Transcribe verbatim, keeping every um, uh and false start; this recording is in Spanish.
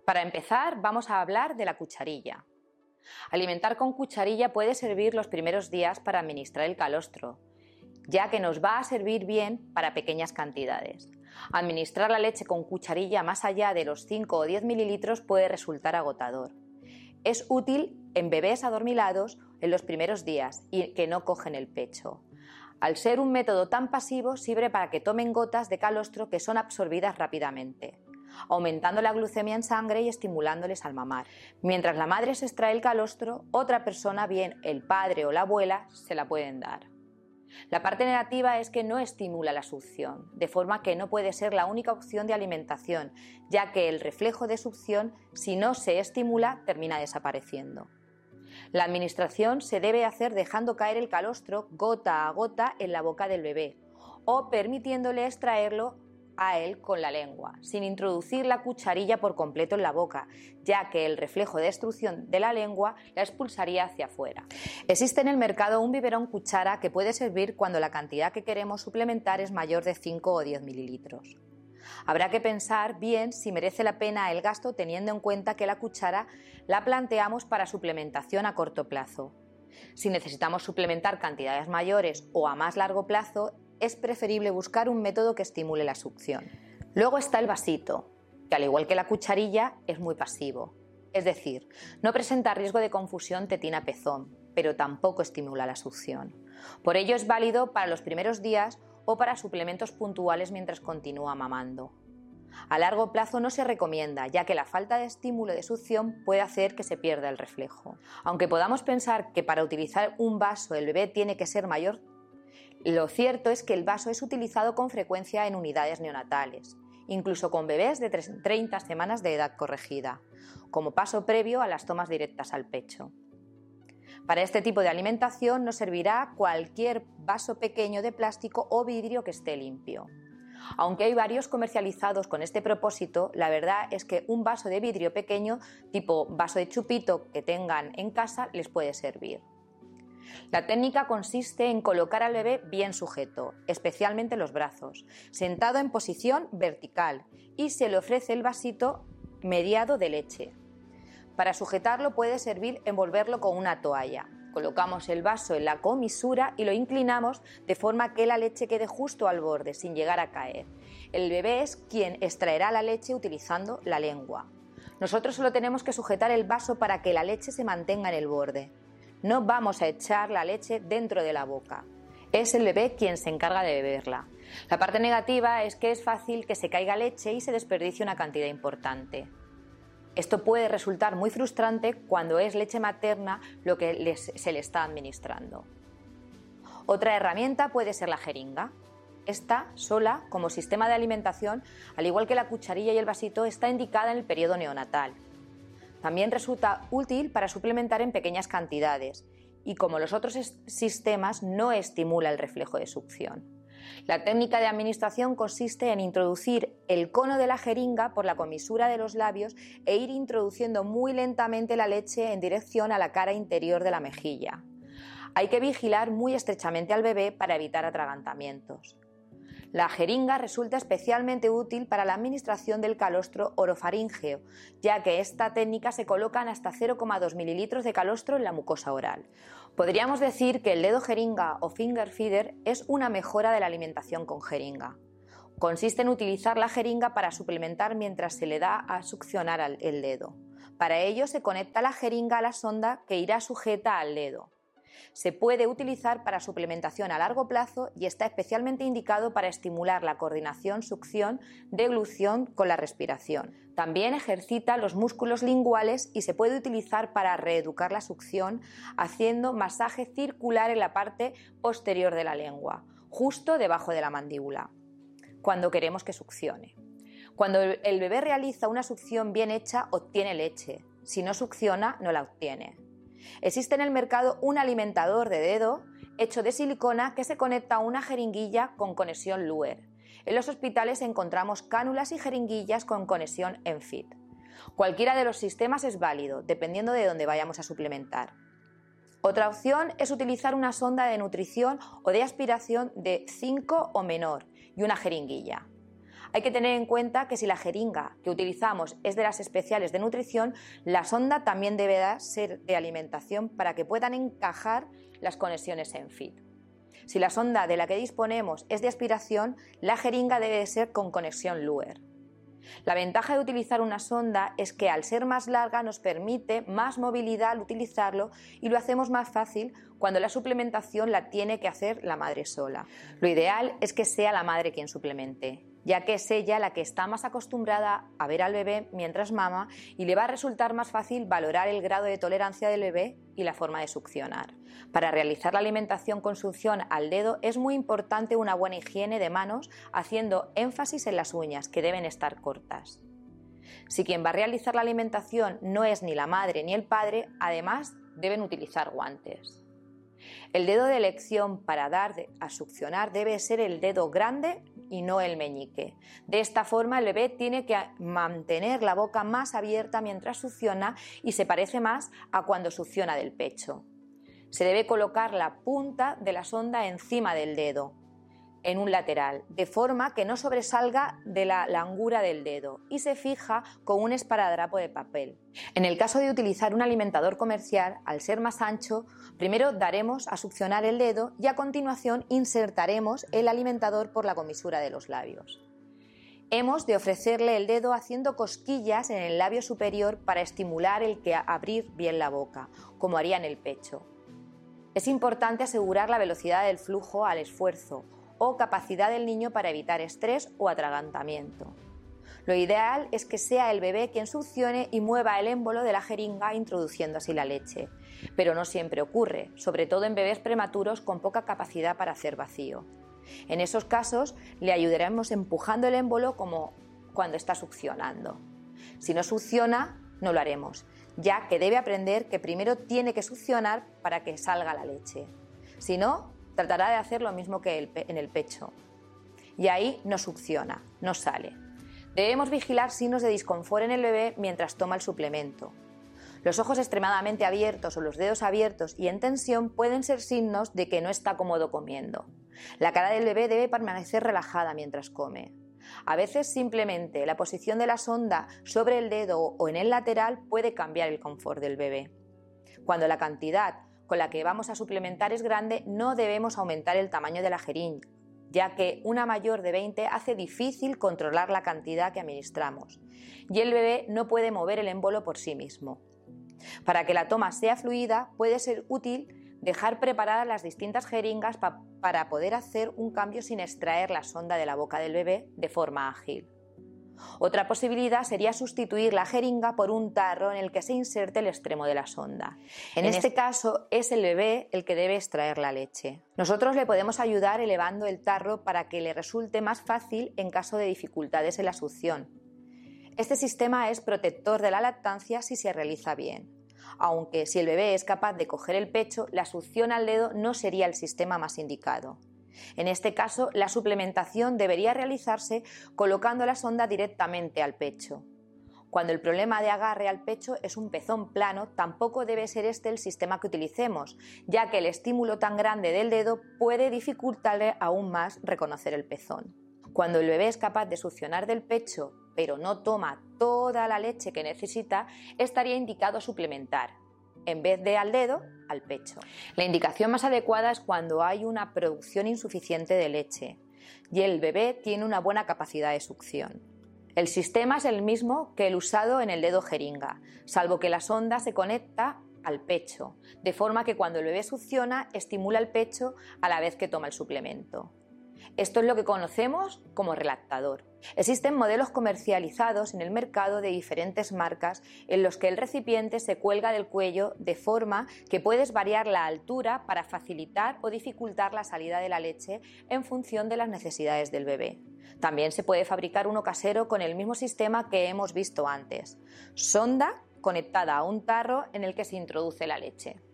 Para empezar, vamos a hablar de la cucharilla. Alimentar con cucharilla puede servir los primeros días para administrar el calostro, ya que nos va a servir bien para pequeñas cantidades. Administrar la leche con cucharilla más allá de los cinco o diez mililitros puede resultar agotador. Es útil en bebés adormilados en los primeros días y que no cogen el pecho. Al ser un método tan pasivo, sirve para que tomen gotas de calostro que son absorbidas rápidamente, aumentando la glucemia en sangre y estimulándoles al mamar. Mientras la madre se extrae el calostro, otra persona, bien el padre o la abuela, se la pueden dar. La parte negativa es que no estimula la succión, de forma que no puede ser la única opción de alimentación, ya que el reflejo de succión, si no se estimula, termina desapareciendo. La administración se debe hacer dejando caer el calostro gota a gota en la boca del bebé o permitiéndole extraerlo a él con la lengua, sin introducir la cucharilla por completo en la boca, ya que el reflejo de destrucción de la lengua la expulsaría hacia afuera. Existe en el mercado un biberón cuchara que puede servir cuando la cantidad que queremos suplementar es mayor de cinco o diez mililitros. Habrá que pensar bien si merece la pena el gasto, teniendo en cuenta que la cuchara la planteamos para suplementación a corto plazo. Si necesitamos suplementar cantidades mayores o a más largo plazo, es preferible buscar un método que estimule la succión. Luego está el vasito, que al igual que la cucharilla es muy pasivo. Es decir, no presenta riesgo de confusión tetina-pezón, pero tampoco estimula la succión. Por ello es válido para los primeros días o para suplementos puntuales mientras continúa mamando. A largo plazo no se recomienda, ya que la falta de estímulo de succión puede hacer que se pierda el reflejo. Aunque podamos pensar que para utilizar un vaso el bebé tiene que ser mayor, lo cierto es que el vaso es utilizado con frecuencia en unidades neonatales, incluso con bebés de treinta semanas de edad corregida, como paso previo a las tomas directas al pecho. Para este tipo de alimentación nos servirá cualquier vaso pequeño de plástico o vidrio que esté limpio. Aunque hay varios comercializados con este propósito, la verdad es que un vaso de vidrio pequeño, tipo vaso de chupito que tengan en casa, les puede servir. La técnica consiste en colocar al bebé bien sujeto, especialmente los brazos, sentado en posición vertical, y se le ofrece el vasito mediado de leche. Para sujetarlo puede servir envolverlo con una toalla. Colocamos el vaso en la comisura y lo inclinamos de forma que la leche quede justo al borde, sin llegar a caer. El bebé es quien extraerá la leche utilizando la lengua. Nosotros solo tenemos que sujetar el vaso para que la leche se mantenga en el borde. No vamos a echar la leche dentro de la boca. Es el bebé quien se encarga de beberla. La parte negativa es que es fácil que se caiga leche y se desperdicie una cantidad importante. Esto puede resultar muy frustrante cuando es leche materna lo que les, se le está administrando. Otra herramienta puede ser la jeringa. Esta, sola, como sistema de alimentación, al igual que la cucharilla y el vasito, está indicada en el periodo neonatal. También resulta útil para suplementar en pequeñas cantidades y, como los otros sistemas, no estimula el reflejo de succión. La técnica de administración consiste en introducir el cono de la jeringa por la comisura de los labios e ir introduciendo muy lentamente la leche en dirección a la cara interior de la mejilla. Hay que vigilar muy estrechamente al bebé para evitar atragantamientos. La jeringa resulta especialmente útil para la administración del calostro orofaríngeo, ya que esta técnica se colocan hasta cero coma dos mililitros de calostro en la mucosa oral. Podríamos decir que el dedo jeringa o finger feeder es una mejora de la alimentación con jeringa. Consiste en utilizar la jeringa para suplementar mientras se le da a succionar el dedo. Para ello se conecta la jeringa a la sonda que irá sujeta al dedo. Se puede utilizar para suplementación a largo plazo y está especialmente indicado para estimular la coordinación succión-deglución con la respiración. También ejercita los músculos linguales y se puede utilizar para reeducar la succión haciendo masaje circular en la parte posterior de la lengua, justo debajo de la mandíbula, cuando queremos que succione. Cuando el bebé realiza una succión bien hecha, obtiene leche. Si no succiona, no la obtiene. Existe en el mercado un alimentador de dedo hecho de silicona que se conecta a una jeringuilla con conexión Luer. En los hospitales encontramos cánulas y jeringuillas con conexión Enfit. Cualquiera de los sistemas es válido, dependiendo de dónde vayamos a suplementar. Otra opción es utilizar una sonda de nutrición o de aspiración de cinco o menor y una jeringuilla. Hay que tener en cuenta que si la jeringa que utilizamos es de las especiales de nutrición, la sonda también deberá ser de alimentación para que puedan encajar las conexiones en F I T. Si la sonda de la que disponemos es de aspiración, la jeringa debe ser con conexión L U E R. La ventaja de utilizar una sonda es que al ser más larga nos permite más movilidad al utilizarlo y lo hacemos más fácil cuando la suplementación la tiene que hacer la madre sola. Lo ideal es que sea la madre quien suplemente, ya que es ella la que está más acostumbrada a ver al bebé mientras mama y le va a resultar más fácil valorar el grado de tolerancia del bebé y la forma de succionar. Para realizar la alimentación con succión al dedo es muy importante una buena higiene de manos, haciendo énfasis en las uñas, que deben estar cortas. Si quien va a realizar la alimentación no es ni la madre ni el padre, además deben utilizar guantes. El dedo de elección para dar a succionar debe ser el dedo grande y no el meñique. De esta forma el bebé tiene que mantener la boca más abierta mientras succiona y se parece más a cuando succiona del pecho. Se debe colocar la punta de la sonda encima del dedo, en un lateral, de forma que no sobresalga de la langura del dedo y se fija con un esparadrapo de papel. En el caso de utilizar un alimentador comercial, al ser más ancho, primero daremos a succionar el dedo y a continuación insertaremos el alimentador por la comisura de los labios. Hemos de ofrecerle el dedo haciendo cosquillas en el labio superior para estimular el que abrir bien la boca, como haría en el pecho. Es importante asegurar la velocidad del flujo al esfuerzo o capacidad del niño para evitar estrés o atragantamiento. Lo ideal es que sea el bebé quien succione y mueva el émbolo de la jeringa introduciendo así la leche, pero no siempre ocurre, sobre todo en bebés prematuros con poca capacidad para hacer vacío. En esos casos le ayudaremos empujando el émbolo como cuando está succionando. Si no succiona, no lo haremos, ya que debe aprender que primero tiene que succionar para que salga la leche. Si no, tratará de hacer lo mismo que el en el pecho. Y ahí no succiona, no sale. Debemos vigilar signos de disconfort en el bebé mientras toma el suplemento. Los ojos extremadamente abiertos o los dedos abiertos y en tensión pueden ser signos de que no está cómodo comiendo. La cara del bebé debe permanecer relajada mientras come. A veces simplemente la posición de la sonda sobre el dedo o en el lateral puede cambiar el confort del bebé. Cuando la cantidad con la que vamos a suplementar es grande, no debemos aumentar el tamaño de la jeringa, ya que una mayor de veinte hace difícil controlar la cantidad que administramos y el bebé no puede mover el émbolo por sí mismo. Para que la toma sea fluida, puede ser útil dejar preparadas las distintas jeringas pa- para poder hacer un cambio sin extraer la sonda de la boca del bebé de forma ágil. Otra posibilidad sería sustituir la jeringa por un tarro en el que se inserte el extremo de la sonda. En, en este caso es el bebé el que debe extraer la leche. Nosotros le podemos ayudar elevando el tarro para que le resulte más fácil en caso de dificultades en la succión. Este sistema es protector de la lactancia si se realiza bien, aunque si el bebé es capaz de coger el pecho, la succión al dedo no sería el sistema más indicado. En este caso, la suplementación debería realizarse colocando la sonda directamente al pecho. Cuando el problema de agarre al pecho es un pezón plano, tampoco debe ser este el sistema que utilicemos, ya que el estímulo tan grande del dedo puede dificultarle aún más reconocer el pezón. Cuando el bebé es capaz de succionar del pecho, pero no toma toda la leche que necesita, estaría indicado suplementar, en vez de al dedo, al pecho. La indicación más adecuada es cuando hay una producción insuficiente de leche y el bebé tiene una buena capacidad de succión. El sistema es el mismo que el usado en el dedo jeringa, salvo que la sonda se conecta al pecho, de forma que cuando el bebé succiona, estimula el pecho a la vez que toma el suplemento. Esto es lo que conocemos como relactador. Existen modelos comercializados en el mercado de diferentes marcas en los que el recipiente se cuelga del cuello de forma que puedes variar la altura para facilitar o dificultar la salida de la leche en función de las necesidades del bebé. También se puede fabricar uno casero con el mismo sistema que hemos visto antes. Sonda conectada a un tarro en el que se introduce la leche.